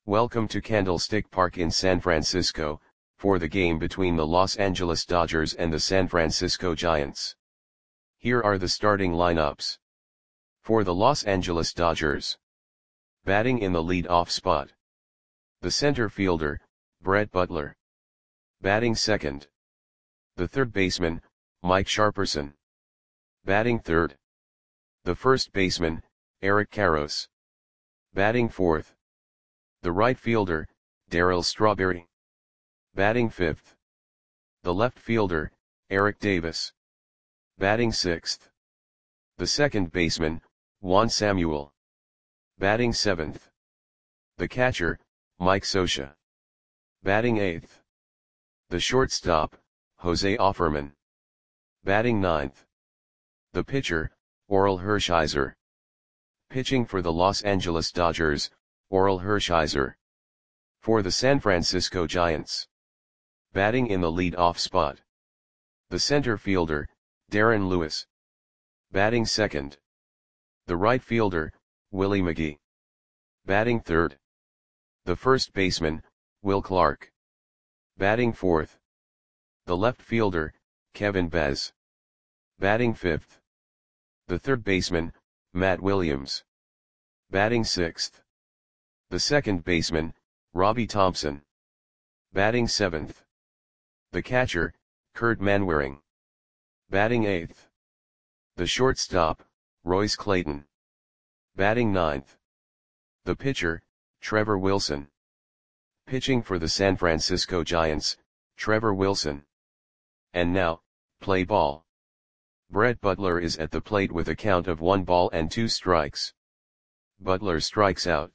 Welcome to Candlestick Park in San Francisco, for the game between the Los Angeles Dodgers and the San Francisco Giants. Here are the starting lineups. For the Los Angeles Dodgers. Batting in the lead-off spot. The center fielder, Brett Butler. Batting second. The third baseman, Mike Sharperson. Batting third. The first baseman, Eric Karros. Batting fourth. The right fielder, Darryl Strawberry. Batting fifth. The left fielder, Eric Davis. Batting sixth. The second baseman, Juan Samuel. Batting seventh. The catcher, Mike Scioscia. Batting eighth. The shortstop, Jose Offerman. Batting ninth. The pitcher, Orel Hershiser. Pitching for the Los Angeles Dodgers, Orel Hershiser. For the San Francisco Giants. Batting in the lead-off spot. The center fielder, Darren Lewis. Batting second. The right fielder, Willie McGee. Batting third. The first baseman, Will Clark. Batting fourth. The left fielder, Kevin Baez. Batting fifth. The third baseman, Matt Williams. Batting sixth. The second baseman, Robbie Thompson. Batting seventh. The catcher, Kurt Manwaring. Batting eighth. The shortstop, Royce Clayton. Batting ninth. The pitcher, Trevor Wilson. Pitching for the San Francisco Giants, Trevor Wilson. And now, play ball. Brett Butler is at the plate with a count of 1 ball and 2 strikes. Butler strikes out.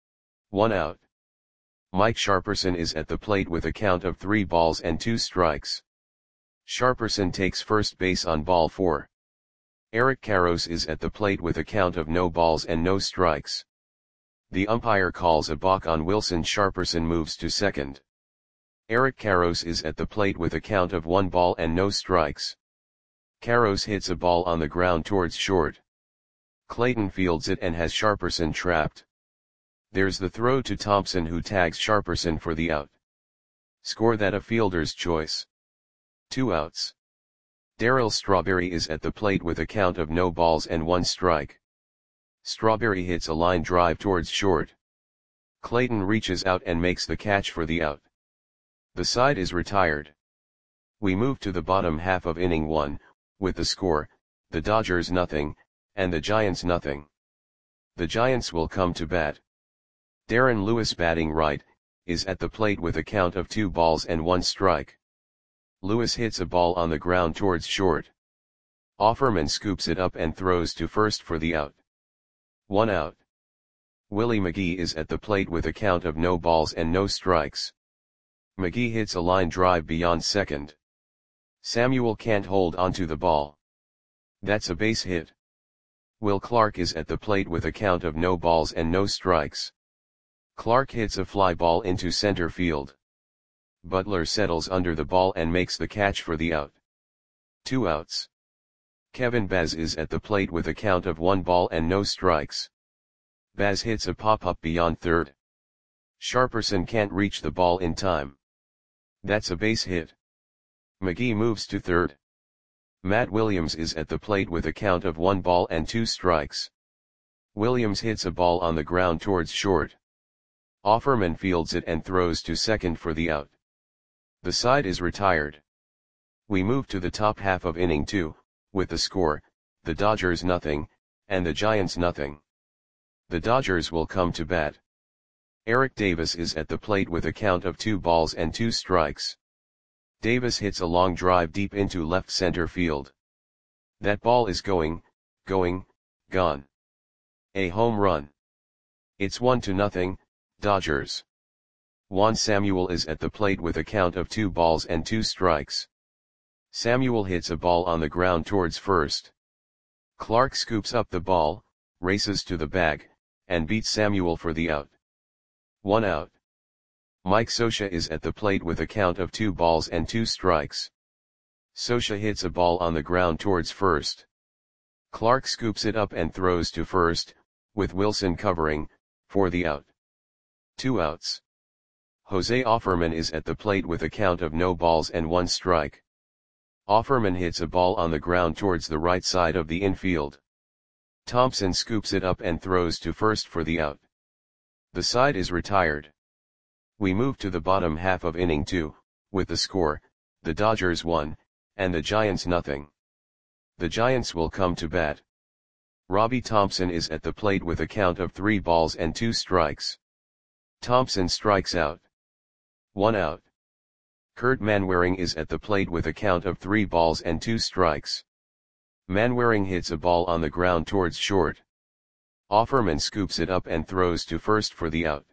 1 out. Mike Sharperson is at the plate with a count of 3 balls and 2 strikes. Sharperson takes first base on ball 4. Eric Karros is at the plate with a count of no balls and no strikes. The umpire calls a balk on Wilson. Sharperson moves to second. Eric Karros is at the plate with a count of 1 ball and no strikes. Karros hits a ball on the ground towards short. Clayton fields it and has Sharperson trapped. There's the throw to Thompson, who tags Sharperson for the out. Score that a fielder's choice. 2 outs. Darryl Strawberry is at the plate with a count of no balls and 1 strike. Strawberry hits a line drive towards short. Clayton reaches out and makes the catch for the out. The side is retired. We move to the bottom half of inning 1, with the score, the Dodgers nothing, and the Giants nothing. The Giants will come to bat. Darren Lewis, batting right, is at the plate with a count of 2 balls and 1 strike. Lewis hits a ball on the ground towards short. Offerman scoops it up and throws to first for the out. 1 out. Willie McGee is at the plate with a count of no balls and no strikes. McGee hits a line drive beyond second. Samuel can't hold onto the ball. That's a base hit. Will Clark is at the plate with a count of no balls and no strikes. Clark hits a fly ball into center field. Butler settles under the ball and makes the catch for the out. 2 outs. Kevin Baez is at the plate with a count of 1 ball and no strikes. Baez hits a pop-up beyond third. Sharperson can't reach the ball in time. That's a base hit. McGee moves to third. Matt Williams is at the plate with a count of 1 ball and 2 strikes. Williams hits a ball on the ground towards short. Offerman fields it and throws to second for the out. The side is retired. We move to the top half of inning 2, with the score, the Dodgers nothing, and the Giants nothing. The Dodgers will come to bat. Eric Davis is at the plate with a count of 2 balls and 2 strikes. Davis hits a long drive deep into left center field. That ball is going, gone. A home run. It's 1-0, Dodgers. Juan Samuel is at the plate with a count of 2 balls and 2 strikes. Samuel hits a ball on the ground towards first. Clark scoops up the ball, races to the bag, and beats Samuel for the out. 1 out. Mike Scioscia is at the plate with a count of 2 balls and 2 strikes. Scioscia hits a ball on the ground towards first. Clark scoops it up and throws to first, with Wilson covering, for the out. 2 outs. Jose Offerman is at the plate with a count of no balls and 1 strike. Offerman hits a ball on the ground towards the right side of the infield. Thompson scoops it up and throws to first for the out. The side is retired. We move to the bottom half of inning 2, with the score, the Dodgers 1, and the Giants nothing. The Giants will come to bat. Robbie Thompson is at the plate with a count of 3 balls and 2 strikes. Thompson strikes out. 1 out. Kurt Manwaring is at the plate with a count of 3 balls and 2 strikes. Manwaring hits a ball on the ground towards short. Offerman scoops it up and throws to first for the out.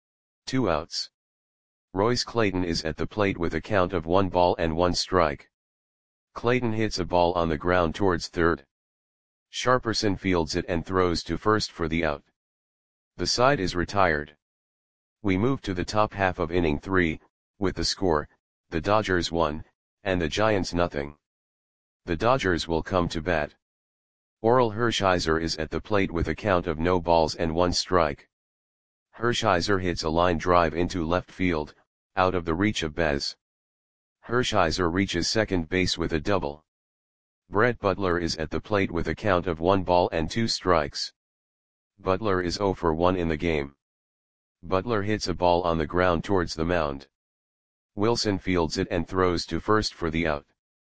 2 outs. Royce Clayton is at the plate with a count of 1 ball and 1 strike. Clayton hits a ball on the ground towards third. Sharperson fields it and throws to first for the out. The side is retired. We move to the top half of inning 3, with the score, the Dodgers 1, and the Giants nothing. The Dodgers will come to bat. Orel Hershiser is at the plate with a count of no balls and 1 strike. Hershiser hits a line drive into left field, out of the reach of Baz. Hershiser reaches second base with a double. Brett Butler is at the plate with a count of 1 ball and 2 strikes. Butler is 0 for 1 in the game. Butler hits a ball on the ground towards the mound. Wilson fields it and throws to first for the out.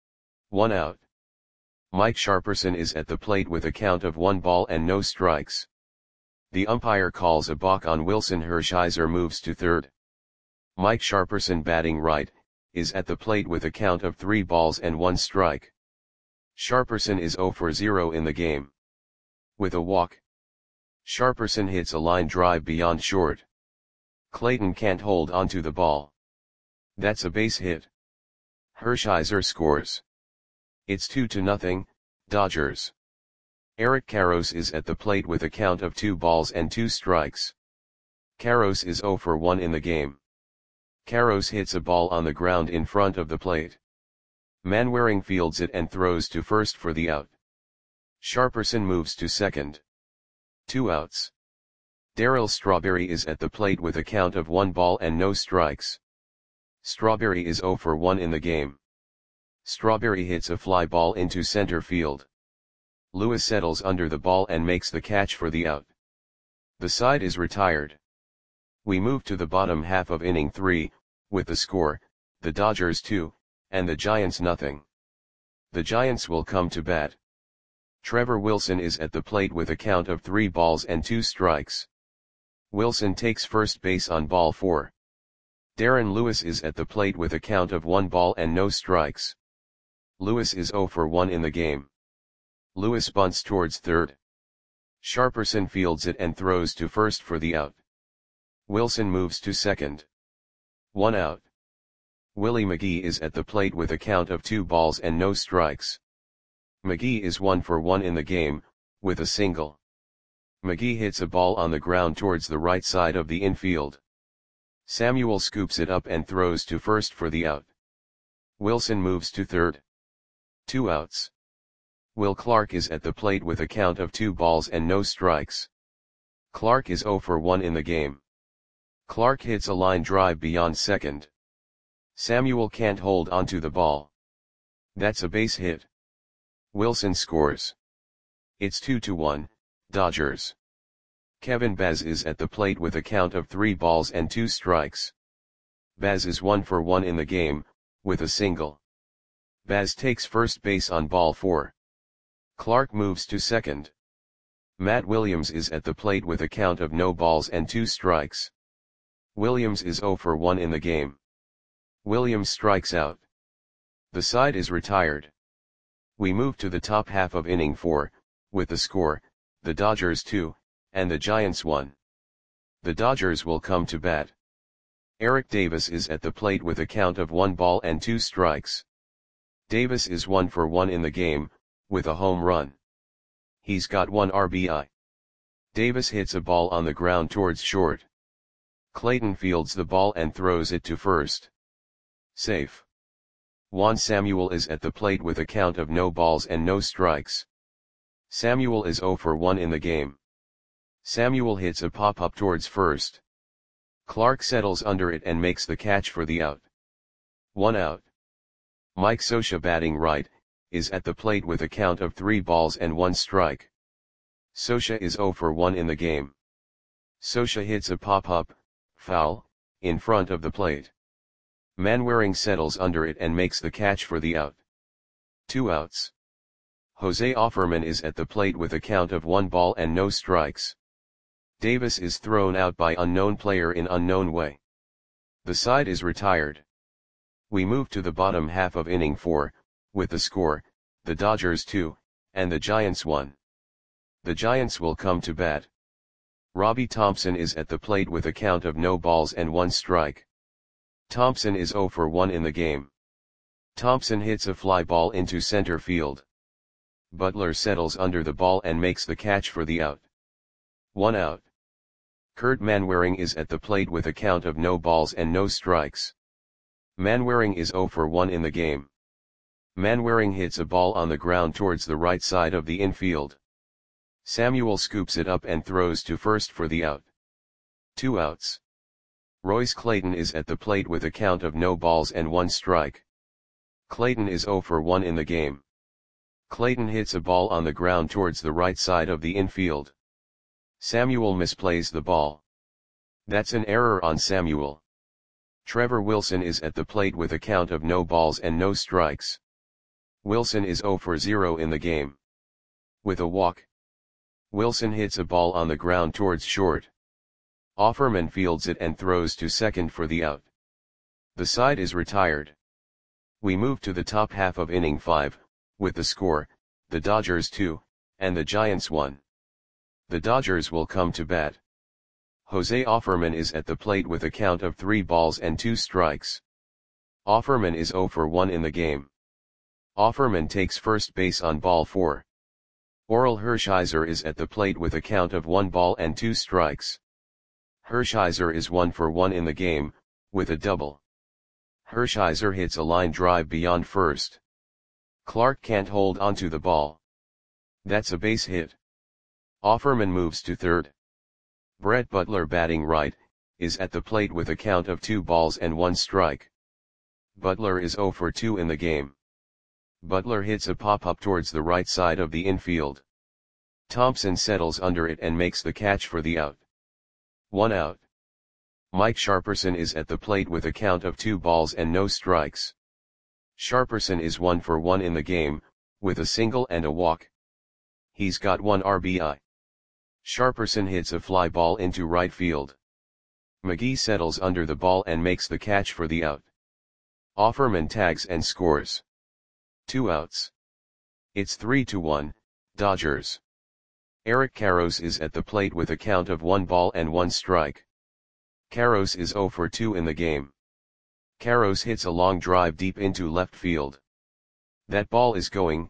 1 out. Mike Sharperson is at the plate with a count of 1 ball and no strikes. The umpire calls a balk on Wilson. Hershiser moves to third. Mike Sharperson, batting right, is at the plate with a count of 3 balls and 1 strike. Sharperson is 0 for 0 in the game. With a walk, Sharperson hits a line drive beyond short. Clayton can't hold onto the ball. That's a base hit. Hershiser scores. It's 2-0, Dodgers. Eric Karros is at the plate with a count of 2 balls and 2 strikes. Karros is 0 for 1 in the game. Karros hits a ball on the ground in front of the plate. Manwaring fields it and throws to first for the out. Sharperson moves to second. 2 outs. Darryl Strawberry is at the plate with a count of 1 ball and no strikes. Strawberry is 0 for 1 in the game. Strawberry hits a fly ball into center field. Lewis settles under the ball and makes the catch for the out. The side is retired. We move to the bottom half of inning 3, with the score, the Dodgers 2, and the Giants nothing. The Giants will come to bat. Trevor Wilson is at the plate with a count of 3 balls and 2 strikes. Wilson takes first base on ball 4. Darren Lewis is at the plate with a count of 1 ball and no strikes. Lewis is 0 for 1 in the game. Lewis bunts towards third. Sharperson fields it and throws to first for the out. Wilson moves to second. 1 out. Willie McGee is at the plate with a count of 2 balls and no strikes. McGee is 1 for 1 in the game, with a single. McGee hits a ball on the ground towards the right side of the infield. Samuel scoops it up and throws to first for the out. Wilson moves to third. 2 outs. Will Clark is at the plate with a count of 2 balls and no strikes. Clark is 0 for 1 in the game. Clark hits a line drive beyond second. Samuel can't hold onto the ball. That's a base hit. Wilson scores. It's 2-1, Dodgers. Kevin Baz is at the plate with a count of 3 balls and 2 strikes. Baz is 1 for 1 in the game, with a single. Baz takes first base on ball 4. Clark moves to second. Matt Williams is at the plate with a count of no balls and 2 strikes. Williams is 0 for 1 in the game. Williams strikes out. The side is retired. We move to the top half of inning 4, with the score, the Dodgers 2, and the Giants 1. The Dodgers will come to bat. Eric Davis is at the plate with a count of 1 ball and 2 strikes. Davis is 1 for 1 in the game, with a home run. He's got 1 RBI. Davis hits a ball on the ground towards short. Clayton fields the ball and throws it to first. Safe. Juan Samuel is at the plate with a count of no balls and no strikes. Samuel is 0 for 1 in the game. Samuel hits a pop-up towards first. Clark settles under it and makes the catch for the out. 1 out. Mike Scioscia batting right, is at the plate with a count of 3 balls and 1 strike. Scioscia is 0 for 1 in the game. Scioscia hits a pop-up, foul, in front of the plate. Manwaring settles under it and makes the catch for the out. 2 outs. Jose Offerman is at the plate with a count of 1 ball and no strikes. Davis is thrown out by unknown player in unknown way. The side is retired. We move to the bottom half of inning 4, with the score, the Dodgers 2, and the Giants 1. The Giants will come to bat. Robbie Thompson is at the plate with a count of no balls and 1 strike. Thompson is 0 for 1 in the game. Thompson hits a fly ball into center field. Butler settles under the ball and makes the catch for the out. 1 out. Kurt Manwaring is at the plate with a count of no balls and no strikes. Manwaring is 0 for 1 in the game. Manwaring hits a ball on the ground towards the right side of the infield. Samuel scoops it up and throws to first for the out. 2 outs. Royce Clayton is at the plate with a count of no balls and 1 strike. Clayton is 0 for 1 in the game. Clayton hits a ball on the ground towards the right side of the infield. Samuel misplays the ball. That's an error on Samuel. Trevor Wilson is at the plate with a count of no balls and no strikes. Wilson is 0 for 0 in the game. With a walk, Wilson hits a ball on the ground towards short. Offerman fields it and throws to second for the out. The side is retired. We move to the top half of inning 5, with the score, the Dodgers 2, and the Giants 1. The Dodgers will come to bat. Jose Offerman is at the plate with a count of 3 balls and 2 strikes. Offerman is 0 for 1 in the game. Offerman takes first base on ball 4. Orel Hershiser is at the plate with a count of 1 ball and 2 strikes. Hershiser is 1 for 1 in the game, with a double. Hershiser hits a line drive beyond first. Clark can't hold onto the ball. That's a base hit. Offerman moves to third. Brett Butler batting right, is at the plate with a count of 2 balls and 1 strike. Butler is 0 for 2 in the game. Butler hits a pop-up towards the right side of the infield. Thompson settles under it and makes the catch for the out. 1 out. Mike Sharperson is at the plate with a count of 2 balls and no strikes. Sharperson is 1 for 1 in the game, with a single and a walk. He's got 1 RBI. Sharperson hits a fly ball into right field. McGee settles under the ball and makes the catch for the out. Offerman tags and scores. 2 outs. It's 3-1, Dodgers. Eric Karros is at the plate with a count of 1 ball and 1 strike. Karros is 0 for 2 in the game. Karros hits a long drive deep into left field. That ball is gone.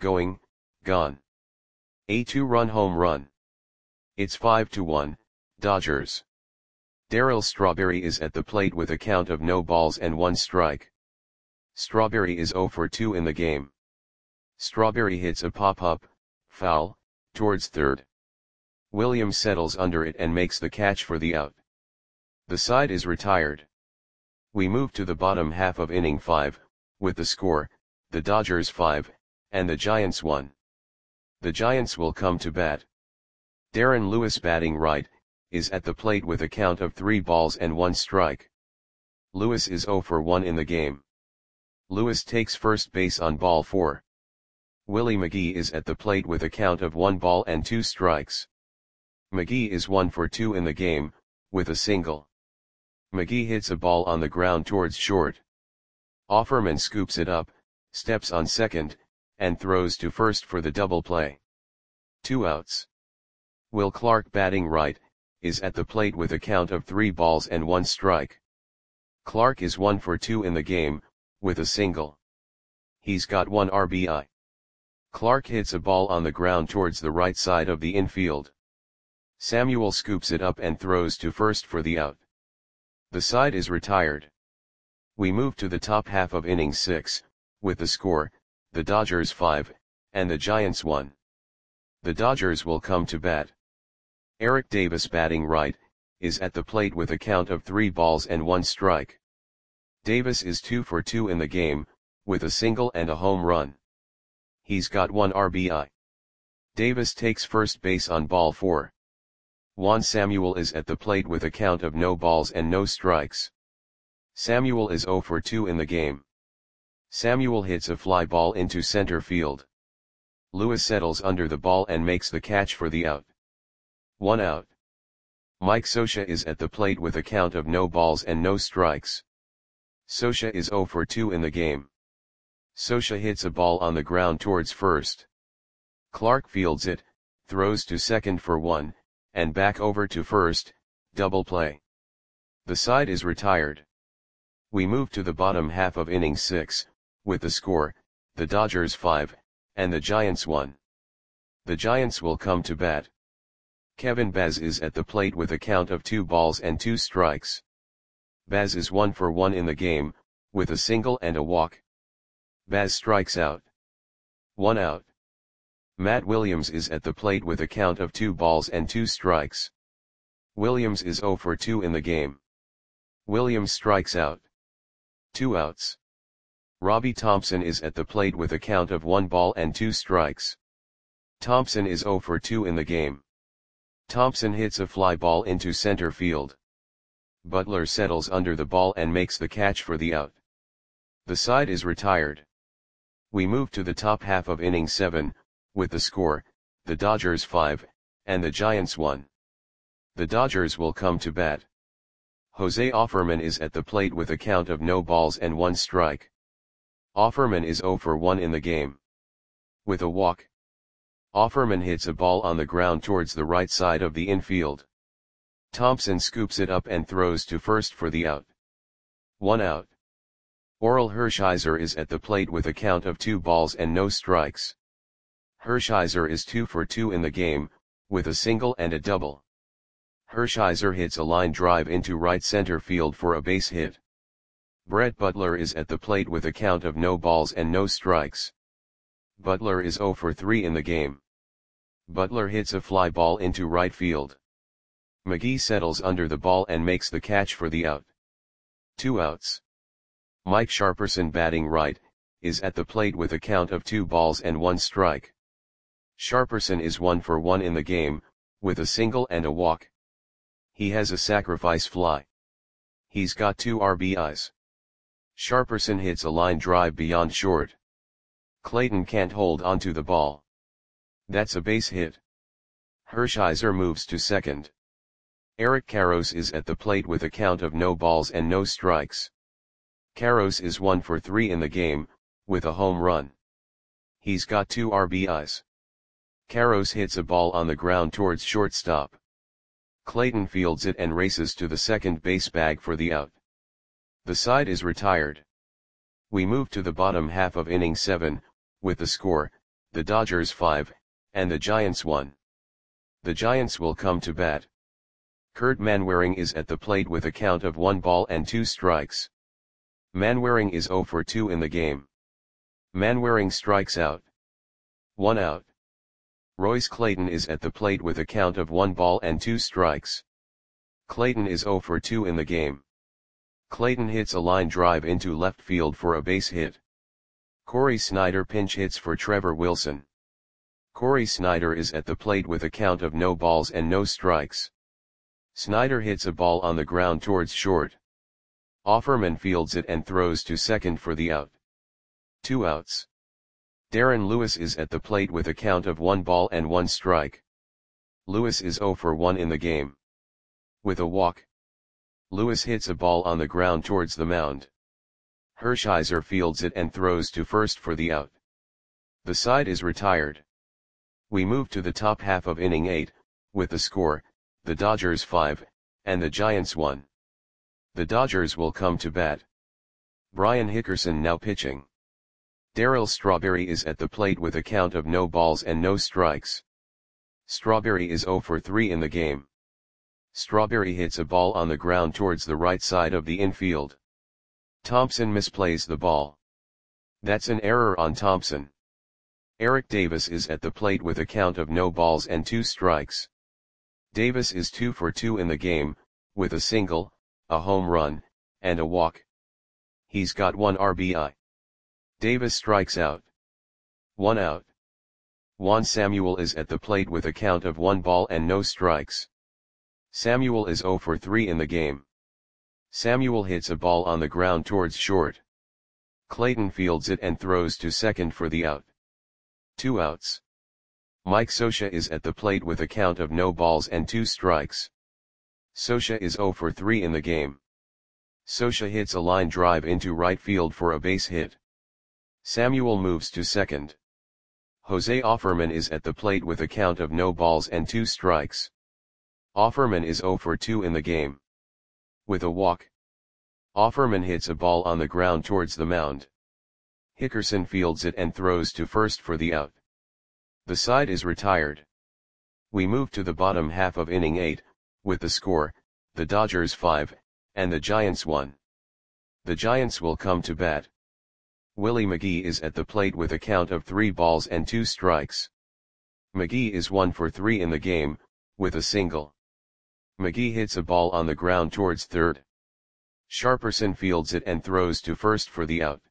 A 2-run home run. It's 5-1, Dodgers. Darryl Strawberry is at the plate with a count of no balls and 1 strike. Strawberry is 0 for 2 in the game. Strawberry hits a pop-up, foul, towards third. Williams settles under it and makes the catch for the out. The side is retired. We move to the bottom half of inning 5, with the score, the Dodgers 5, and the Giants 1. The Giants will come to bat. Darren Lewis batting right, is at the plate with a count of 3 balls and 1 strike. Lewis is 0 for 1 in the game. Lewis takes first base on ball 4. Willie McGee is at the plate with a count of 1 ball and 2 strikes. McGee is 1 for 2 in the game, with a single. McGee hits a ball on the ground towards short. Offerman scoops it up, steps on second, and throws to first for the double play. 2 outs. Will Clark batting right, is at the plate with a count of 3 balls and 1 strike. Clark is 1 for 2 in the game, with a single. He's got 1 RBI. Clark hits a ball on the ground towards the right side of the infield. Samuel scoops it up and throws to first for the out. The side is retired. We move to the top half of inning 6, with the score, the Dodgers 5, and the Giants 1. The Dodgers will come to bat. Eric Davis batting right, is at the plate with a count of 3 balls and 1 strike. Davis is 2 for 2 in the game, with a single and a home run. He's got 1 RBI. Davis takes first base on ball 4. Juan Samuel is at the plate with a count of no balls and no strikes. Samuel is 0 for 2 in the game. Samuel hits a fly ball into center field. Lewis settles under the ball and makes the catch for the out. 1 out. Mike Scioscia is at the plate with a count of no balls and no strikes. Scioscia is 0 for 2 in the game. Scioscia hits a ball on the ground towards first. Clark fields it, throws to second for 1, and back over to first, double play. The side is retired. We move to the bottom half of inning 6, with the score, the Dodgers 5, and the Giants 1. The Giants will come to bat. Kevin Baz is at the plate with a count of 2 balls and 2 strikes. Baz is 1 for 1 in the game, with a single and a walk. Baz strikes out. 1 out. Matt Williams is at the plate with a count of 2 balls and 2 strikes. Williams is 0 for 2 in the game. Williams strikes out. 2 outs. Robbie Thompson is at the plate with a count of 1 ball and 2 strikes. Thompson is 0 for 2 in the game. Thompson hits a fly ball into center field. Butler settles under the ball and makes the catch for the out. The side is retired. We move to the top half of inning 7, with the score, the Dodgers 5, and the Giants 1. The Dodgers will come to bat. Jose Offerman is at the plate with a count of no balls and 1 strike. Offerman is 0 for 1 in the game. With a walk. Offerman hits a ball on the ground towards the right side of the infield. Thompson scoops it up and throws to first for the out. 1 out. Orel Hershiser is at the plate with a count of 2 balls and no strikes. Hershiser is 2 for 2 in the game, with a single and a double. Hershiser hits a line drive into right center field for a base hit. Brett Butler is at the plate with a count of no balls and no strikes. Butler is 0 for 3 in the game. Butler hits a fly ball into right field. McGee settles under the ball and makes the catch for the out. 2 outs. Mike Sharperson, batting right, is at the plate with a count of 2 balls and 1 strike. Sharperson is 1 for 1 in the game, with a single and a walk. He has a sacrifice fly. He's got 2 RBIs. Sharperson hits a line drive beyond short. Clayton can't hold onto the ball. That's a base hit. Hershiser moves to second. Eric Karros is at the plate with a count of no balls and no strikes. Karros is 1 for 3 in the game, with a home run. He's got 2 RBIs. Karros hits a ball on the ground towards shortstop. Clayton fields it and races to the second base bag for the out. The side is retired. We move to the bottom half of inning 7, with the score, the Dodgers 5, and the Giants 1. The Giants will come to bat. Kurt Manwaring is at the plate with a count of 1 ball and 2 strikes. Manwaring is 0 for 2 in the game. Manwaring strikes out. 1 out. Royce Clayton is at the plate with a count of 1 ball and 2 strikes. Clayton is 0 for 2 in the game. Clayton hits a line drive into left field for a base hit. Corey Snyder pinch hits for Trevor Wilson. Corey Snyder is at the plate with a count of no balls and no strikes. Snyder hits a ball on the ground towards short. Offerman fields it and throws to second for the out. 2 outs. Darren Lewis is at the plate with a count of 1 ball and 1 strike. Lewis is 0 for 1 in the game. With a walk. Lewis hits a ball on the ground towards the mound. Hershiser fields it and throws to first for the out. The side is retired. We move to the top half of inning 8, with the score, the Dodgers 5, and the Giants 1. The Dodgers will come to bat. Brian Hickerson now pitching. Darryl Strawberry is at the plate with a count of no balls and no strikes. Strawberry is 0 for 3 in the game. Strawberry hits a ball on the ground towards the right side of the infield. Thompson misplays the ball. That's an error on Thompson. Eric Davis is at the plate with a count of no balls and 2 strikes. Davis is 2 for 2 in the game, with a single, a home run, and a walk. He's got 1 RBI. Davis strikes out. 1 out. Juan Samuel is at the plate with a count of 1 ball and no strikes. Samuel is 0 for 3 in the game. Samuel hits a ball on the ground towards short. Clayton fields it and throws to second for the out. 2 outs. Mike Scioscia is at the plate with a count of no balls and 2 strikes. Scioscia is 0 for 3 in the game. Scioscia hits a line drive into right field for a base hit. Samuel moves to second. Jose Offerman is at the plate with a count of no balls and 2 strikes. Offerman is 0 for 2 in the game. With a walk. Offerman hits a ball on the ground towards the mound. Hickerson fields it and throws to first for the out. The side is retired. We move to the bottom half of inning 8, with the score, the Dodgers 5, and the Giants 1. The Giants will come to bat. Willie McGee is at the plate with a count of 3 balls and 2 strikes. McGee is 1 for 3 in the game, with a single. McGee hits a ball on the ground towards third. Sharperson fields it and throws to first for the out.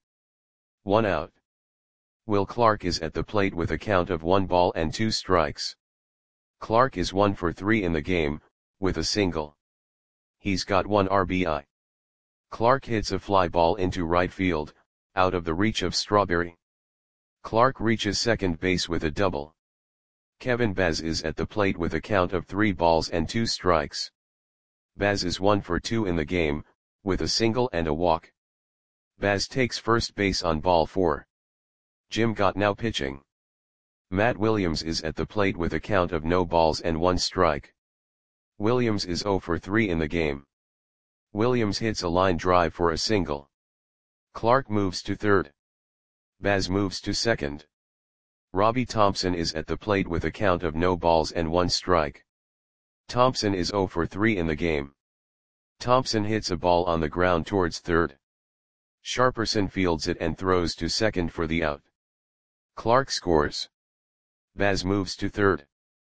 1 out. Will Clark is at the plate with a count of 1 ball and 2 strikes. Clark is 1 for 3 in the game, with a single. He's got 1 RBI. Clark hits a fly ball into right field, out of the reach of Strawberry. Clark reaches second base with a double. Kevin Baz is at the plate with a count of 3 balls and 2 strikes. Baz is 1 for 2 in the game, with a single and a walk. Baz takes first base on ball 4. Jim Gott now pitching. Matt Williams is at the plate with a count of no balls and 1 strike. Williams is 0 for 3 in the game. Williams hits a line drive for a single. Clark moves to third. Baz moves to second. Robbie Thompson is at the plate with a count of no balls and 1 strike. Thompson is 0 for 3 in the game. Thompson hits a ball on the ground towards third. Sharperson fields it and throws to second for the out. Clark scores. Baz moves to third.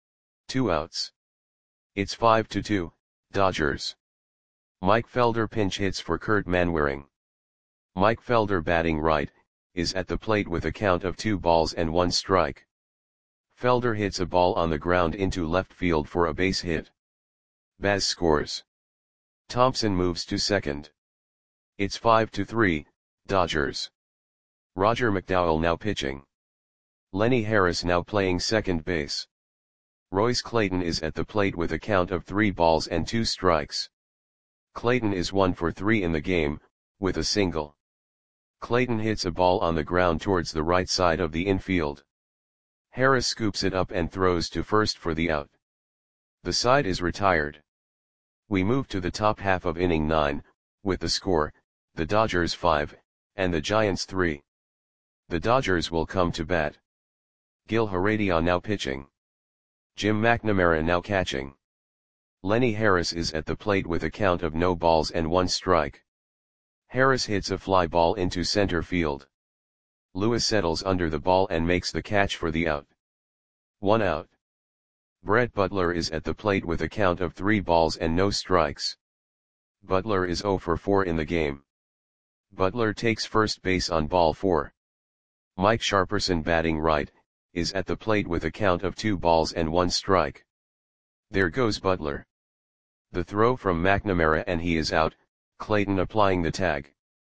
2 outs. It's 5-2, Dodgers. Mike Felder pinch hits for Kurt Manwaring. Mike Felder batting right, is at the plate with a count of 2 balls and 1 strike. Felder hits a ball on the ground into left field for a base hit. Baz scores. Thompson moves to second. It's 5-3, Dodgers. Roger McDowell now pitching. Lenny Harris now playing second base. Royce Clayton is at the plate with a count of 3 balls and 2 strikes. Clayton is 1 for 3 in the game, with a single. Clayton hits a ball on the ground towards the right side of the infield. Harris scoops it up and throws to first for the out. The side is retired. We move to the top half of inning 9, with the score, the Dodgers 5, and the Giants 3. The Dodgers will come to bat. Gil Heredia now pitching. Jim McNamara now catching. Lenny Harris is at the plate with a count of no balls and 1 strike. Harris hits a fly ball into center field. Lewis settles under the ball and makes the catch for the out. 1 out. Brett Butler is at the plate with a count of 3 balls and no strikes. Butler is 0 for 4 in the game. Butler takes first base on ball 4. Mike Sharperson batting right, is at the plate with a count of 2 balls and 1 strike. There goes Butler. The throw from McNamara and he is out, Clayton applying the tag.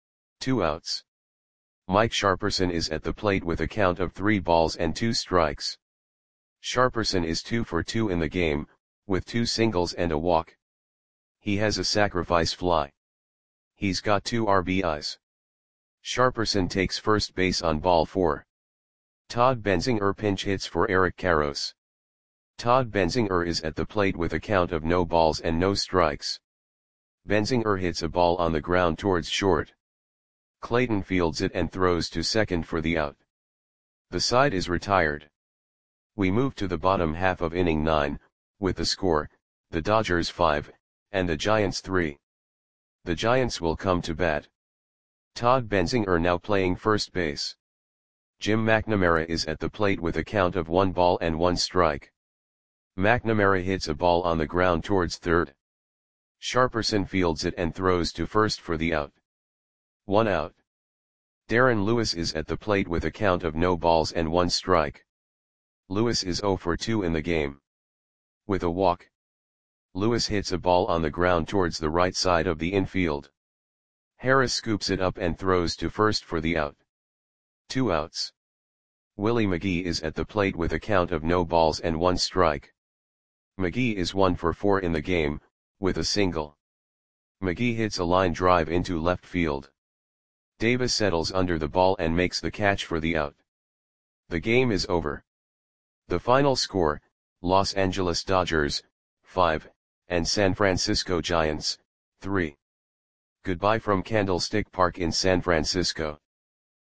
2 outs. Mike Sharperson is at the plate with a count of 3 balls and 2 strikes. Sharperson is 2 for 2 in the game, with 2 singles and a walk. He has a sacrifice fly. He's got 2 RBIs. Sharperson takes first base on ball 4. Todd Benzinger pinch hits for Eric Karros. Todd Benzinger is at the plate with a count of no balls and no strikes. Benzinger hits a ball on the ground towards short. Clayton fields it and throws to second for the out. The side is retired. We move to the bottom half of inning 9, with the score, the Dodgers 5, and the Giants 3. The Giants will come to bat. Todd Benzinger now playing first base. Jim McNamara is at the plate with a count of 1 ball and 1 strike. McNamara hits a ball on the ground towards third. Sharperson fields it and throws to first for the out. 1 out. Darren Lewis is at the plate with a count of no balls and 1 strike. Lewis is 0 for 2 in the game. With a walk, Lewis hits a ball on the ground towards the right side of the infield. Harris scoops it up and throws to first for the out. 2 outs. Willie McGee is at the plate with a count of no balls and 1 strike. McGee is 1 for 4 in the game, with a single. McGee hits a line drive into left field. Davis settles under the ball and makes the catch for the out. The game is over. The final score, Los Angeles Dodgers, 5, and San Francisco Giants, 3. Goodbye from Candlestick Park in San Francisco.